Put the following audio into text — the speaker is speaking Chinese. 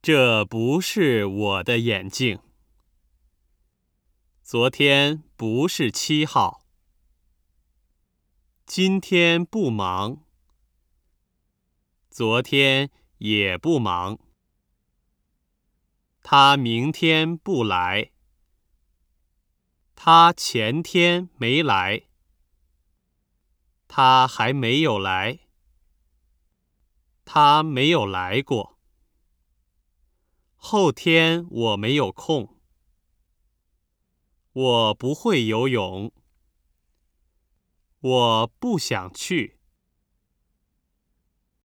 这不是我的眼镜。昨天不是7号。今天不忙。昨天也不忙。他明天不来。他前天没来。他还没有来。他没有来过。后天我没有空。我不会游泳。我不想去。